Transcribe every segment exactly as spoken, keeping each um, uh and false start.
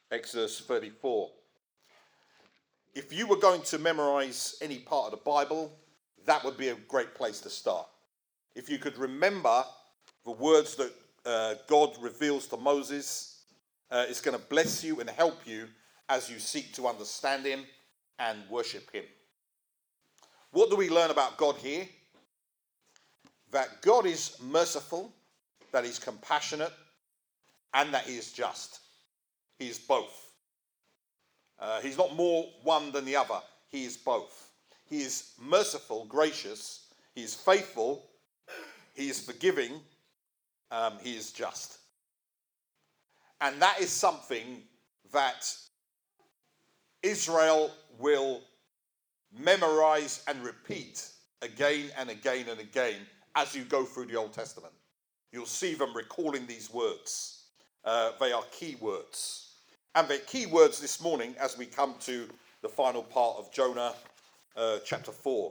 Exodus thirty-four. If you were going to memorize any part of the Bible, that would be a great place to start. If you could remember the words that uh, God reveals to Moses, uh, it's going to bless you and help you as you seek to understand him and worship him. What do we learn about God here? That God is merciful, that he's compassionate, and that he is just. He is both. Uh, he's not more one than the other. He is both. He is merciful, gracious. He is faithful. He is forgiving. Um, he is just. And that is something that Israel will memorize and repeat again and again and again as you go through the Old Testament. You'll see them recalling these words. Uh, they are key words. And they're key words this morning as we come to the final part of Jonah uh, chapter four.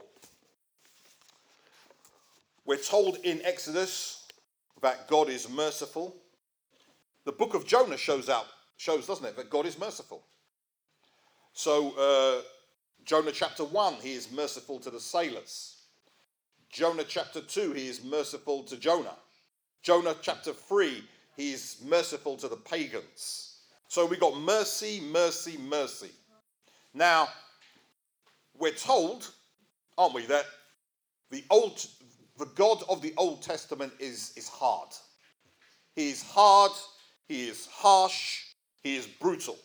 We're told in Exodus that God is merciful. The book of Jonah shows out, shows, doesn't it, that God is merciful. So uh, Jonah chapter one, he is merciful to the sailors. Jonah chapter two, he is merciful to Jonah. Jonah chapter three, he is merciful to the pagans. So we got mercy, mercy, mercy. Now, we're told, aren't we, that the old, the God of the Old Testament is, is hard. He is hard, he is harsh, he is brutal.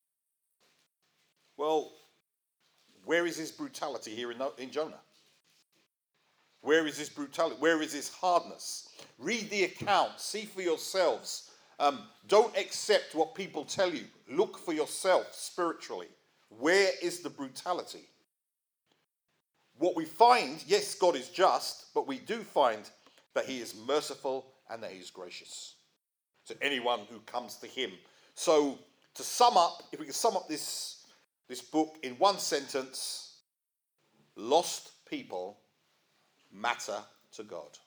Well, where is his brutality here in, in Jonah? Where is his brutality? Where is his hardness? Read the account, see for yourselves. Um, don't accept what people tell you. Look for yourself spiritually. Where is the brutality? What we find, yes, God is just, but we do find that he is merciful and that he is gracious to anyone who comes to him. So to sum up, if we can sum up this, this book in one sentence, lost people matter to God.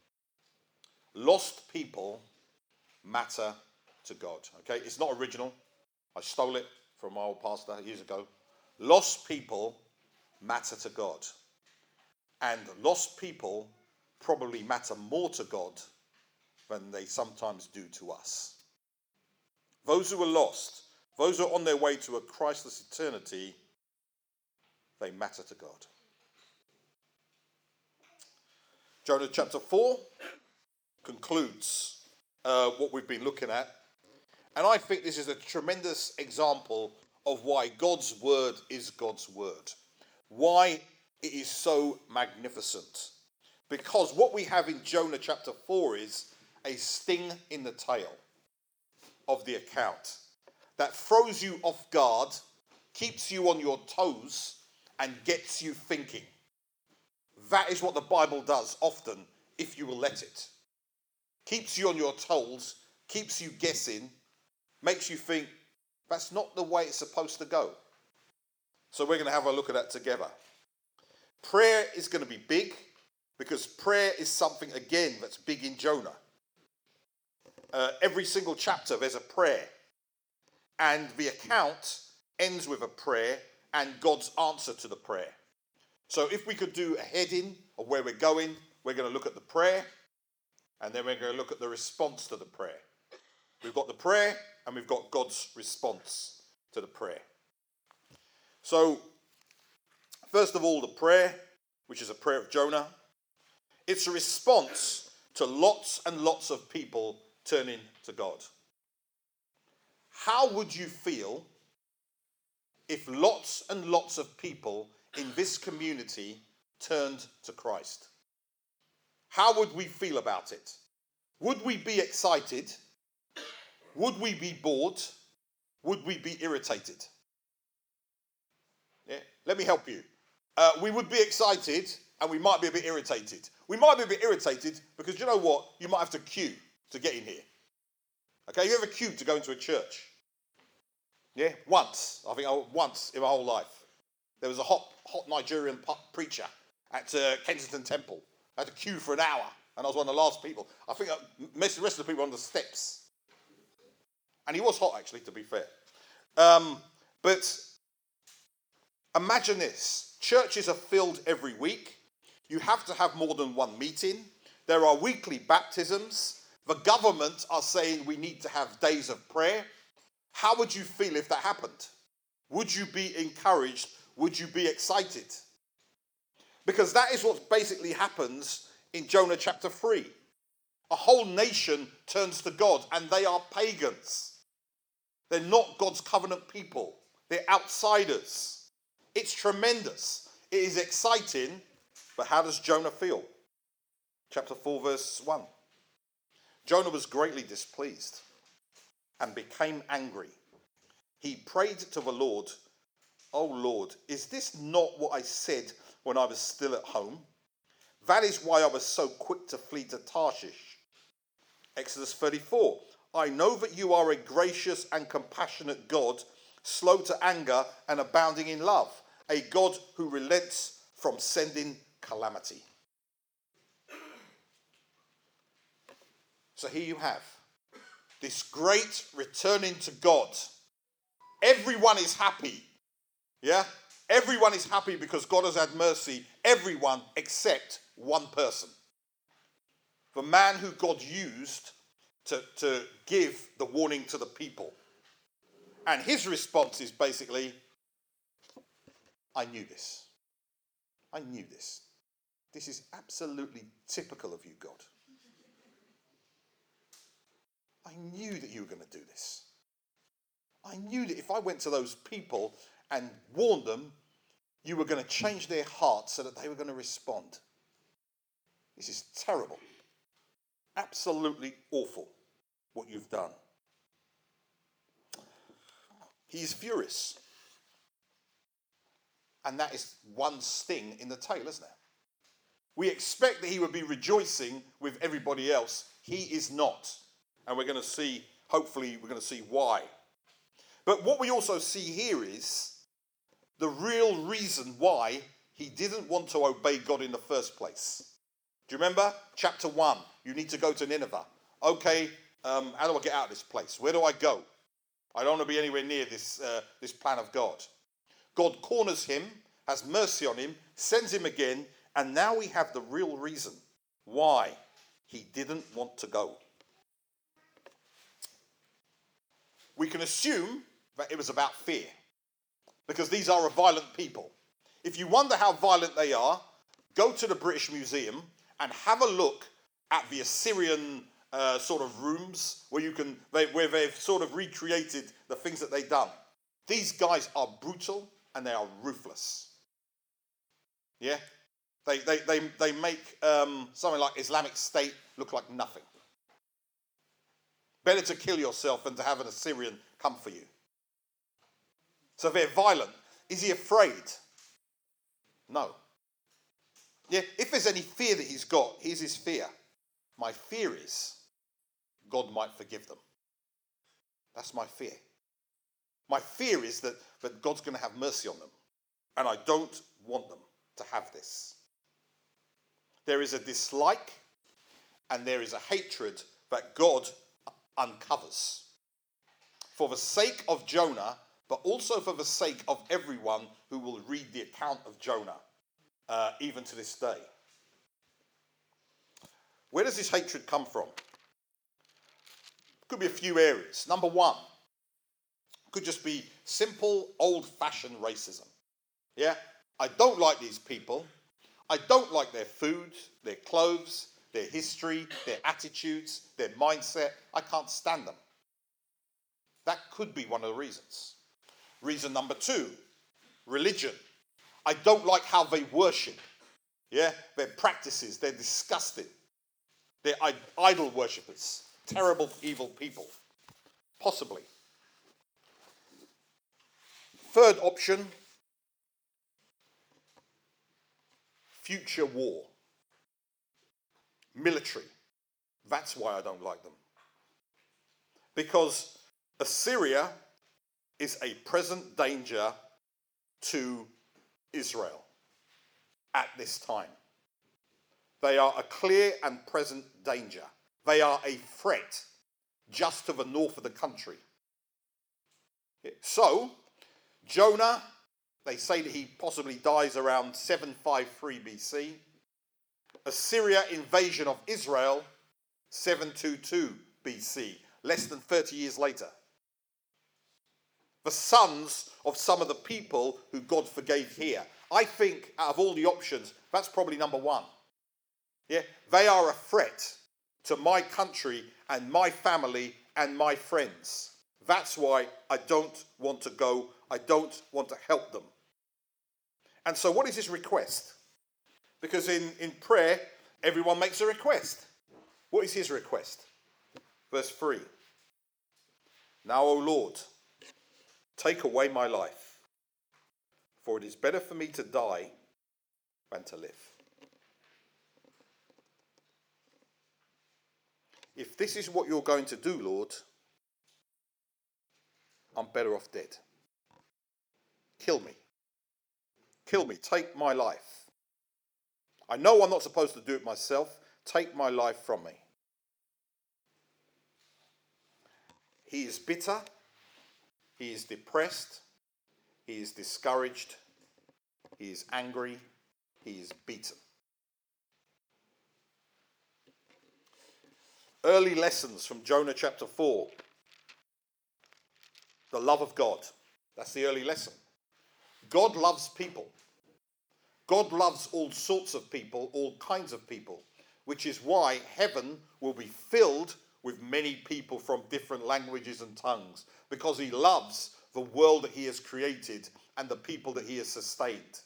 Lost people matter to God. Okay, it's not original. I stole it from my old pastor years ago. Lost people matter to God. And lost people probably matter more to God than they sometimes do to us. Those who are lost, those who are on their way to a Christless eternity, they matter to God. Jonah chapter four concludes uh, what we've been looking at. And I think this is a tremendous example of why God's word is God's word. Why it is so magnificent. Because what we have in Jonah chapter four is a sting in the tail of the account that throws you off guard, keeps you on your toes, and gets you thinking. That is what the Bible does often, if you will let it. Keeps you on your toes, keeps you guessing, makes you think, that's not the way it's supposed to go. So we're going to have a look at that together. Prayer is going to be big, because prayer is something, again, that's big in Jonah. Uh, every single chapter, there's a prayer. And the account ends with a prayer and God's answer to the prayer. So if we could do a heading of where we're going, we're going to look at the prayer, and then we're going to look at the response to the prayer. We've got the prayer, and we've got God's response to the prayer. So, first of all, the prayer, which is a prayer of Jonah. It's a response to lots and lots of people turning to God. How would you feel if lots and lots of people in this community turned to Christ? How would we feel about it? Would we be excited? Would we be bored? Would we be irritated? Yeah? Let me help you. Uh, we would be excited and we might be a bit irritated. We might be a bit irritated because you know what? You might have to queue to get in here. Okay, you ever queued to go into a church? Yeah, once. I think I, once in my whole life. There was a hot, hot Nigerian preacher at uh, Kensington Temple. I had to queue for an hour, and I was one of the last people. I think I, most of the rest of the people were on the steps. And he was hot, actually, to be fair. Um, but imagine this. Churches are filled every week. You have to have more than one meeting. There are weekly baptisms. The government are saying we need to have days of prayer. How would you feel if that happened? Would you be encouraged? Would you be excited? Because that is what basically happens in Jonah chapter three. A whole nation turns to God, and they are pagans. They're not God's covenant people. They're outsiders. It's tremendous. It is exciting, but how does Jonah feel? Chapter four, verse one. Jonah was greatly displeased and became angry. He prayed to the Lord, "O Lord, is this not what I said when I was still at home? That is why I was so quick to flee to Tarshish." Exodus thirty-four. I know that you are a gracious and compassionate God, slow to anger and abounding in love, a God who relents from sending calamity. So here you have this great returning to God. Everyone is happy. Yeah? Everyone is happy because God has had mercy. Everyone except one person. The man who God used to, to give the warning to the people. And his response is basically, I knew this. I knew this. This is absolutely typical of you, God. I knew that you were going to do this. I knew that if I went to those people and warned them, you were going to change their hearts so that they were going to respond. This is terrible. Absolutely awful what you've done. He is furious. And that is one sting in the tail, isn't it? We expect that he would be rejoicing with everybody else. He is not. And we're going to see, hopefully, we're going to see why. But what we also see here is the real reason why he didn't want to obey God in the first place. Do you remember? Chapter one, you need to go to Nineveh. Okay, um, how do I get out of this place? Where do I go? I don't want to be anywhere near this, uh, this plan of God. God corners him, has mercy on him, sends him again, and now we have the real reason why he didn't want to go. We can assume that it was about fear, because these are a violent people. If you wonder how violent they are, go to the British Museum and have a look at the Assyrian uh, sort of rooms where you can, they, where they've sort of recreated the things that they've done. These guys are brutal and they are ruthless. Yeah, they they they they make um, something like Islamic State look like nothing. Better to kill yourself than to have an Assyrian come for you. So they're violent. Is he afraid? No. Yeah, if there's any fear that he's got, here's his fear. My fear is God might forgive them. That's my fear. My fear is that, that God's going to have mercy on them. And I don't want them to have this. There is a dislike and there is a hatred that God uncovers. For the sake of Jonah, but also for the sake of everyone who will read the account of Jonah, uh, even to this day. Where does this hatred come from? Could be a few areas. Number one, could just be simple, old-fashioned racism. Yeah? I don't like these people. I don't like their food, their clothes, their history, their attitudes, their mindset. I can't stand them. That could be one of the reasons. Reason number two, religion. I don't like how they worship. Yeah? Their practices, they're disgusting. They're idol worshippers. Terrible, evil people. Possibly. Third option, future war. Military. That's why I don't like them. Because Assyria is a present danger to Israel at this time. They are a clear and present danger. They are a threat just to the north of the country. So, Jonah, they say that he possibly dies around seven fifty-three B C. Assyria invasion of Israel, seven twenty-two B C, less than thirty years later. The sons of some of the people who God forgave here. I think out of all the options, that's probably number one. Yeah, they are a threat to my country and my family and my friends. That's why I don't want to go. I don't want to help them. And so what is his request? Because in, in prayer, everyone makes a request. What is his request? Verse three. Now, O Lord, take away my life, for it is better for me to die than to live. If this is what you're going to do, Lord, I'm better off dead. Kill me. Kill me. Take my life. I know I'm not supposed to do it myself. Take my life from me. He is bitter. He is depressed. He is discouraged. He is angry. He is beaten. Early lessons from Jonah chapter four. The love of God. That's the early lesson. God loves people. God loves all sorts of people, all kinds of people, which is why heaven will be filled with many people from different languages and tongues, because he loves the world that he has created and the people that he has sustained.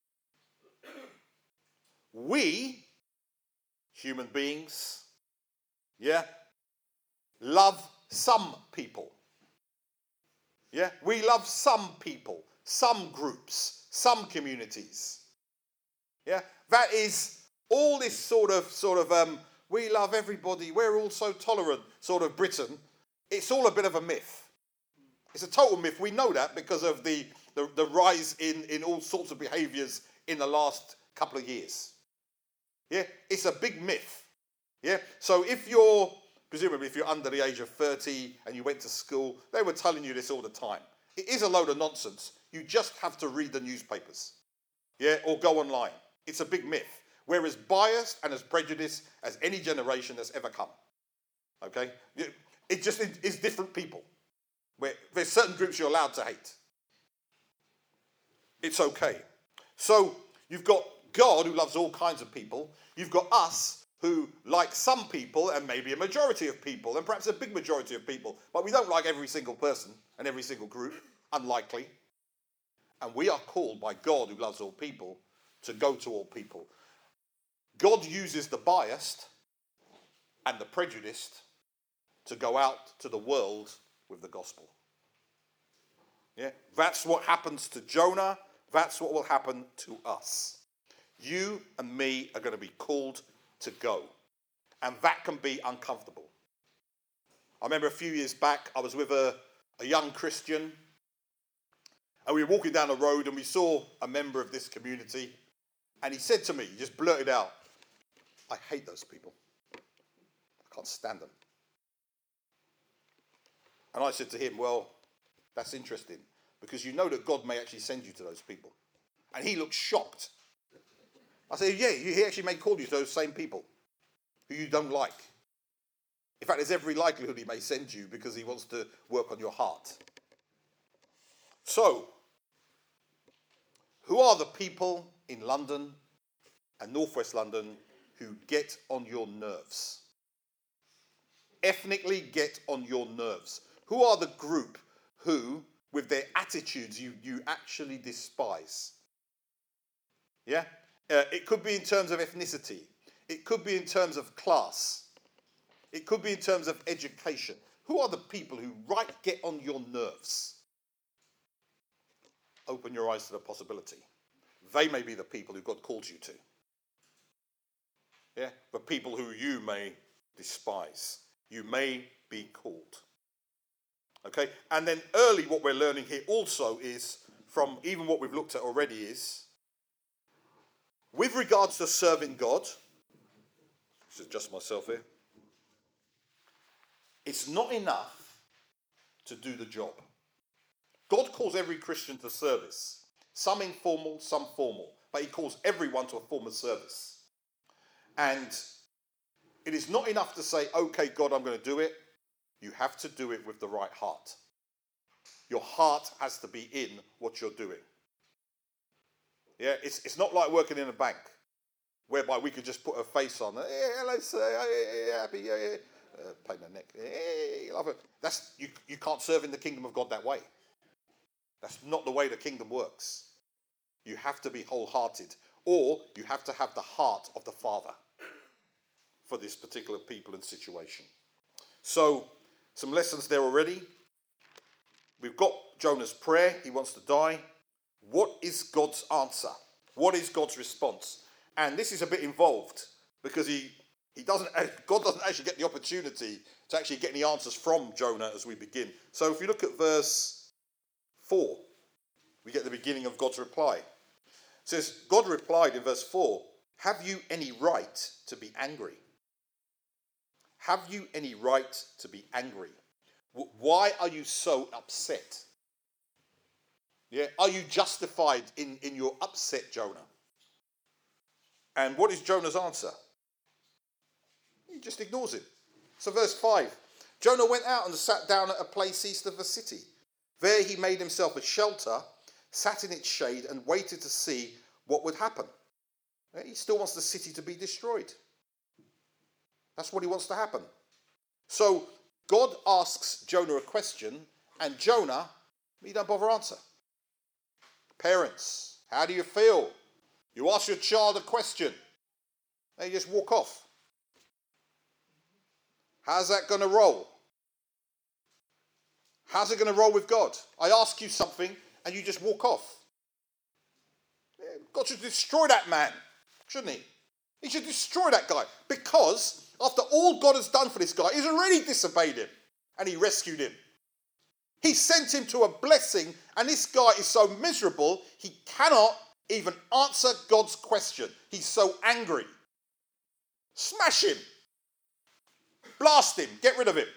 We, human beings, yeah, love some people. Yeah, we love some people, some groups, some communities. Yeah, that is all this sort of, sort of, um, we love everybody, we're all so tolerant, sort of Britain. It's all a bit of a myth. It's a total myth. We know that because of the, the, the rise in, in all sorts of behaviours in the last couple of years. Yeah, it's a big myth. Yeah, so if you're, presumably if you're under the age of thirty and you went to school, they were telling you this all the time. It is a load of nonsense. You just have to read the newspapers. Yeah, or go online. It's a big myth. We're as biased and as prejudiced as any generation that's ever come. Okay? It just is different people. Where there's certain groups you're allowed to hate. It's okay. So you've got God who loves all kinds of people. You've got us who like some people and maybe a majority of people and perhaps a big majority of people. But we don't like every single person and every single group. Unlikely. And we are called by God who loves all people to go to all people. God uses the biased and the prejudiced to go out to the world with the gospel. Yeah, that's what happens to Jonah. That's what will happen to us. You and me are going to be called to go. And that can be uncomfortable. I remember a few years back, I was with a, a young Christian. And we were walking down the road and we saw a member of this community. And he said to me, he just blurted out, I hate those people. I can't stand them. And I said to him, well, that's interesting. Because you know that God may actually send you to those people. And he looked shocked. I said, yeah, he actually may call you to those same people who you don't like. In fact, there's every likelihood he may send you because he wants to work on your heart. So, who are the people in London and northwest London who get on your nerves? Ethnically get on your nerves. Who are the group who, with their attitudes, you, you actually despise? Yeah? Uh, it could be in terms of ethnicity. It could be in terms of class. It could be in terms of education. Who are the people who right get on your nerves? Open your eyes to the possibility. They may be the people who God calls you to. Yeah? The people who you may despise. You may be called. Okay? And then early what we're learning here also is, from even what we've looked at already is, with regards to serving God, let's adjust myself here, it's not enough to do the job. calls every Christian to service. Some informal, some formal. But he calls everyone to a form of service. And it is not enough to say, okay, God, I'm going to do it. You have to do it with the right heart. Your heart has to be in what you're doing. Yeah, it's it's not like working in a bank, whereby we could just put a face on. Hey, hello, sir. Hey, happy. Yeah, yeah. Uh, pain in the neck. Hey, love it. That's you. You can't serve in the kingdom of God that way. That's not the way the kingdom works. You have to be wholehearted, or you have to have the heart of the Father for this particular people and situation. So, some lessons there already. We've got Jonah's prayer. He wants to die. What is God's answer? What is God's response? And this is a bit involved because he, he doesn't, God doesn't actually get the opportunity to actually get any answers from Jonah as we begin. So if you look at verse four, we get the beginning of God's reply. It says, God replied in verse four, have you any right to be angry? Have you any right to be angry? Why are you so upset? Yeah, are you justified in, in your upset, Jonah? And what is Jonah's answer? He just ignores him. So verse five, Jonah went out and sat down at a place east of the city. There he made himself a shelter, sat in its shade and waited to see what would happen. He still wants the city to be destroyed. That's what he wants to happen. So God asks Jonah a question and Jonah, he don't bother answer. Parents, how do you feel? You ask your child a question, they just walk off. How's that going to roll? How's it going to roll with God? I ask you something and you just walk off. God should destroy that man, shouldn't he? He should destroy that guy because after all God has done for this guy, he's already disobeyed him and he rescued him. He sent him to a blessing, and this guy is so miserable, he cannot even answer God's question. He's so angry. Smash him. Blast him. Get rid of him.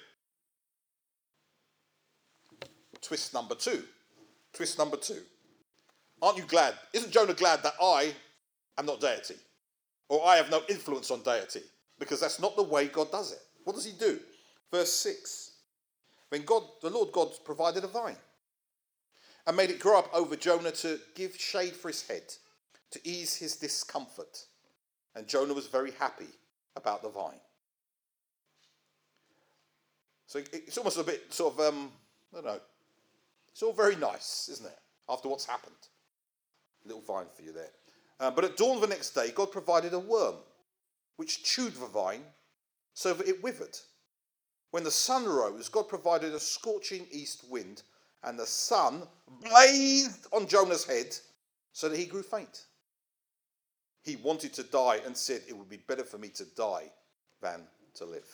Twist number two. Twist number two. Aren't you glad? Isn't Jonah glad that I am not deity? Or I have no influence on deity? Because that's not the way God does it. What does he do? Verse six. When God, the Lord God provided a vine and made it grow up over Jonah to give shade for his head, to ease his discomfort. And Jonah was very happy about the vine. So it's almost a bit sort of, um, I don't know, it's all very nice, isn't it? After what's happened. A little vine for you there. Um, but at dawn of the next day, God provided a worm, which chewed the vine so that it withered. When the sun rose, God provided a scorching east wind, and the sun blazed on Jonah's head so that he grew faint. He wanted to die and said, it would be better for me to die than to live.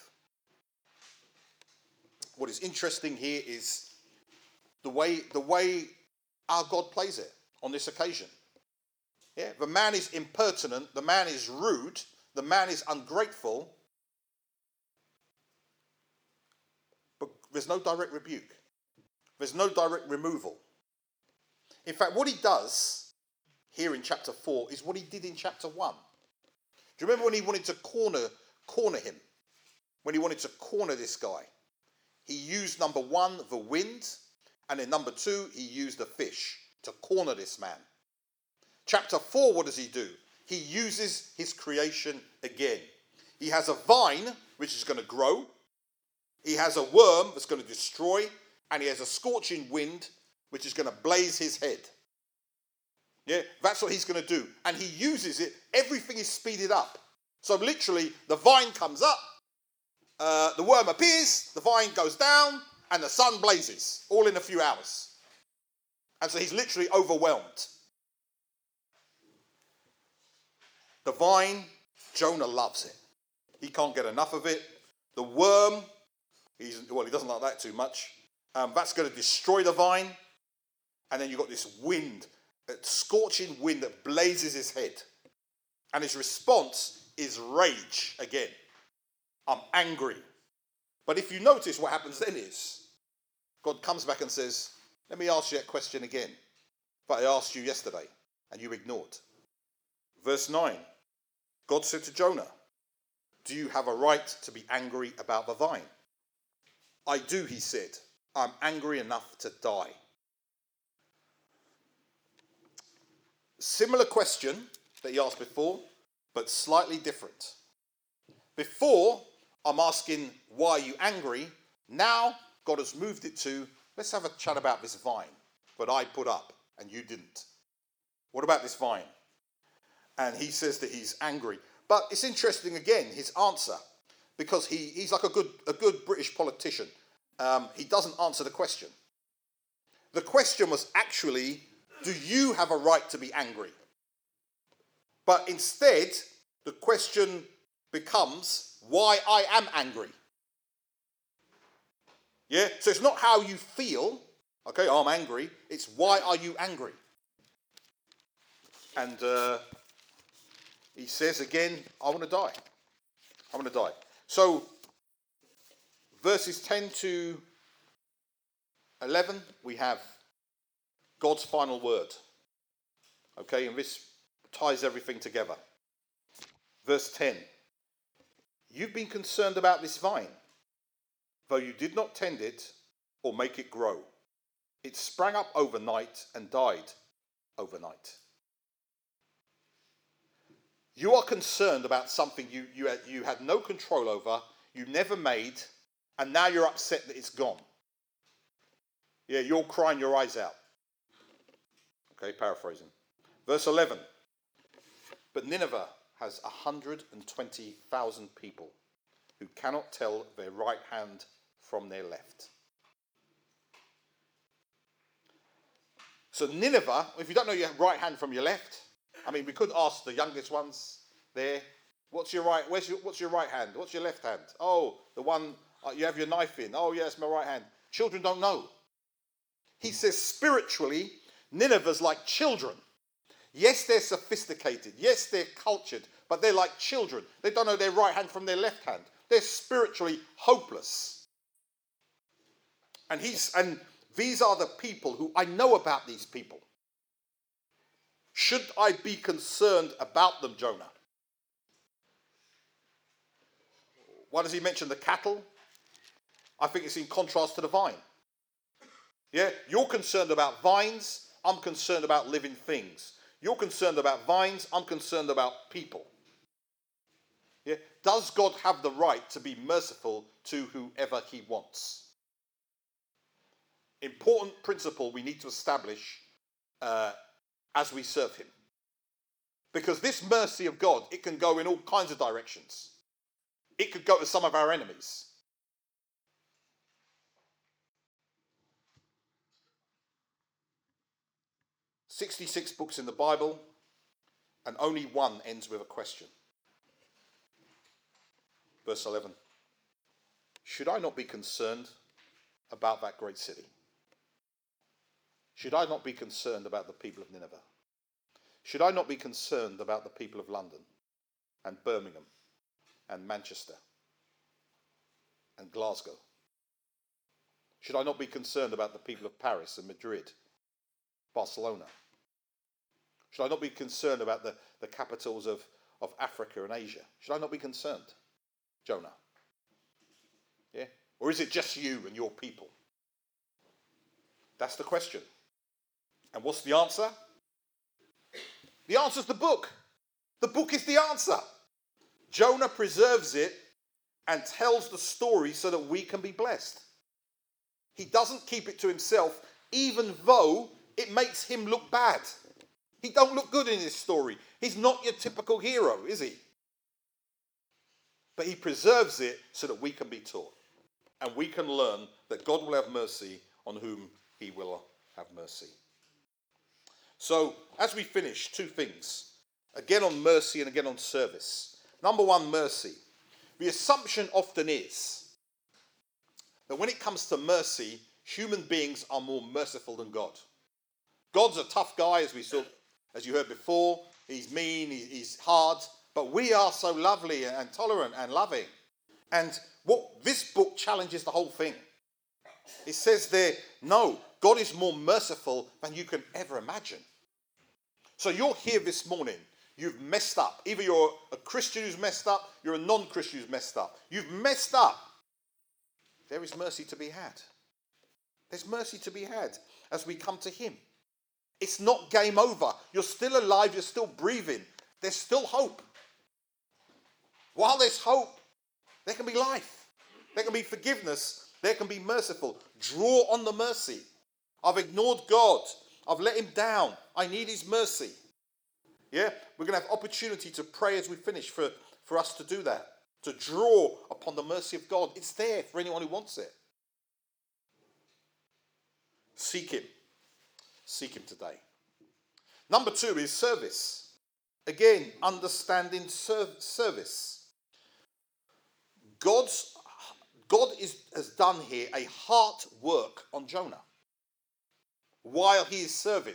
What is interesting here is the way, the way our God plays it on this occasion. Yeah, the man is impertinent, the man is rude, the man is ungrateful, but there's no direct rebuke. There's no direct removal. In fact, what he does here in chapter four is what he did in chapter one. Do you remember when he wanted to corner, corner him? When he wanted to corner this guy? He used, number one, the wind, and then number two, he used the fish to corner this man. Chapter four, what does he do? He uses his creation again. He has a vine, which is going to grow. He has a worm that's going to destroy. And he has a scorching wind, which is going to blaze his head. Yeah, that's what he's going to do. And he uses it. Everything is speeded up. So literally, the vine comes up, uh, the worm appears, the vine goes down, and the sun blazes, all in a few hours. And so he's literally overwhelmed. The vine, Jonah loves it. He can't get enough of it. The worm, he's, well, he doesn't like that too much. Um, that's going to destroy the vine. And then you've got this wind, a scorching wind that blazes his head. And his response is rage again. I'm angry. But if you notice, what happens then is God comes back and says, Let me ask you that question again. But I asked you yesterday and you ignored. Verse nine. God said to Jonah, do you have a right to be angry about the vine? I do, he said. I'm angry enough to die. Similar question that he asked before, but slightly different. Before, I'm asking, why are you angry? Now, God has moved it to, let's have a chat about this vine that I put up and you didn't. What about this vine? And he says that he's angry. But it's interesting again, his answer, because he, he's like a good, a good British politician. Um, he doesn't answer the question. The question was actually, do you have a right to be angry? But instead, the question becomes, why I am angry. Yeah, so it's not how you feel, okay, I'm angry, it's why are you angry? And uh, he says again, I want to die. I want to die. So, verses ten to eleven, we have God's final word. Okay, and this ties everything together. Verse ten. You've been concerned about this vine, though you did not tend it or make it grow. It sprang up overnight and died overnight. You are concerned about something you, you, had, you had no control over, you never made, and now you're upset that it's gone. Yeah, you're crying your eyes out. Okay, paraphrasing. Verse eleven. But Nineveh has one hundred twenty thousand people who cannot tell their right hand from their left. So Nineveh, if you don't know your right hand from your left, I mean, we could ask the youngest ones there, what's your right, where's your, what's your right hand? What's your left hand? Oh, the one uh, you have your knife in. Oh, yeah, it's my right hand. Children don't know. He says spiritually, Nineveh's like children. Yes, they're sophisticated. Yes, they're cultured, but they're like children. They don't know their right hand from their left hand. They're spiritually hopeless. And he's and these are the people who I know about these people. Should I be concerned about them, Jonah? Why does he mention the cattle? I think it's in contrast to the vine. Yeah, you're concerned about vines. I'm concerned about living things. You're concerned about vines. I'm concerned about people. Yeah, does God have the right to be merciful to whoever he wants? Important principle we need to establish uh, as we serve him. Because this mercy of God, it can go in all kinds of directions. It could go to some of our enemies. sixty-six books in the Bible, and only one ends with a question. Verse eleven. Should I not be concerned about that great city? Should I not be concerned about the people of Nineveh? Should I not be concerned about the people of London and Birmingham and Manchester and Glasgow? Should I not be concerned about the people of Paris and Madrid, Barcelona? Should I not be concerned about the, the capitals of, of Africa and Asia? Should I not be concerned, Jonah? Yeah? Or is it just you and your people? That's the question. And what's the answer? The answer's the book. The book is the answer. Jonah preserves it and tells the story so that we can be blessed. He doesn't keep it to himself, even though it makes him look bad. He don't look good in this story. He's not your typical hero, is he? But he preserves it so that we can be taught. And we can learn that God will have mercy on whom he will have mercy. So, as we finish, two things. Again on mercy and again on service. Number one, mercy. The assumption often is that when it comes to mercy, human beings are more merciful than God. God's a tough guy, as we saw, as you heard before. He's mean, he's hard, but we are so lovely and tolerant and loving. And what this book challenges the whole thing. It says there, no, God is more merciful than you can ever imagine. So you're here this morning. You've messed up. Either you're a Christian who's messed up, you're a non-Christian who's messed up. You've messed up. There is mercy to be had. There's mercy to be had as we come to him. It's not game over. You're still alive. You're still breathing. There's still hope. While there's hope, there can be life. There can be forgiveness. There can be merciful. Draw on the mercy. I've ignored God. I've let him down. I need his mercy. Yeah, we're going to have opportunity to pray as we finish for, for us to do that. To draw upon the mercy of God. It's there for anyone who wants it. Seek him. Seek him today. Number two is service. Again, understanding ser- service. God's God is, has done here a heart work on Jonah while he is serving.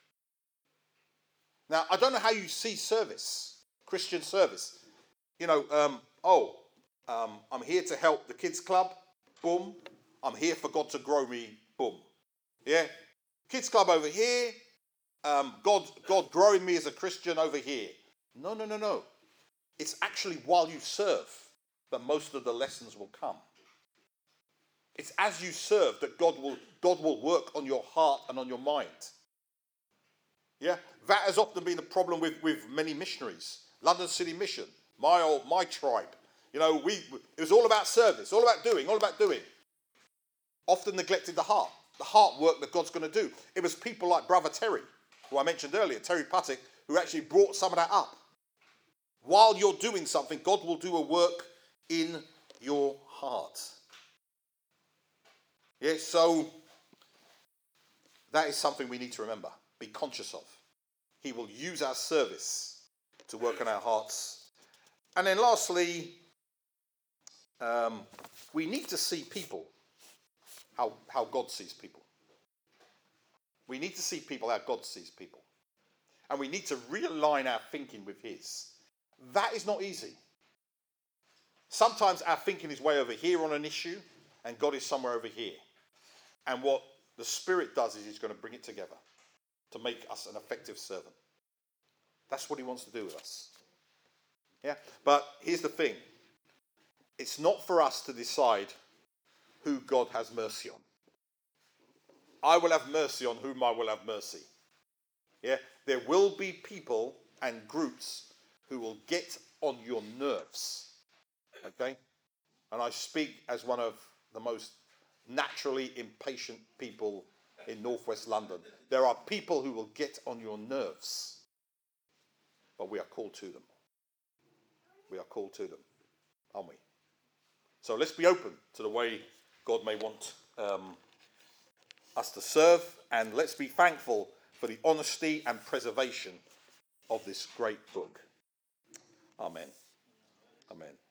Now, I don't know how you see service, Christian service. You know, um, oh, um, I'm here to help the kids club. Boom. I'm here for God to grow me. Boom. Yeah. Kids club over here. Um, God, God growing me as a Christian over here. No, no, no, no. It's actually while you serve that most of the lessons will come. It's as you serve that God will, God will work on your heart and on your mind. Yeah, that has often been the problem with, with many missionaries. London City Mission, my old, my tribe. You know, we it was all about service, all about doing, all about doing. Often neglected the heart, the heart work that God's going to do. It was people like Brother Terry, who I mentioned earlier, Terry Puttick, who actually brought some of that up. While you're doing something, God will do a work in your heart. Yeah, so that is something we need to remember, be conscious of. He will use our service to work on our hearts. And then lastly, um, we need to see people how, how God sees people. We need to see people how God sees people. And we need to realign our thinking with his. That is not easy. Sometimes our thinking is way over here on an issue, and God is somewhere over here. And what the Spirit does is he's going to bring it together to make us an effective servant. That's what he wants to do with us. Yeah. But here's the thing. It's not for us to decide who God has mercy on. I will have mercy on whom I will have mercy. Yeah. There will be people and groups who will get on your nerves. Okay. And I speak as one of the most naturally impatient people in northwest London. There are people who will get on your nerves, but we are called to them. We are called to them, aren't we? So let's be open to the way God may want um, us to serve, and let's be thankful for the honesty and preservation of this great book. Amen. Amen.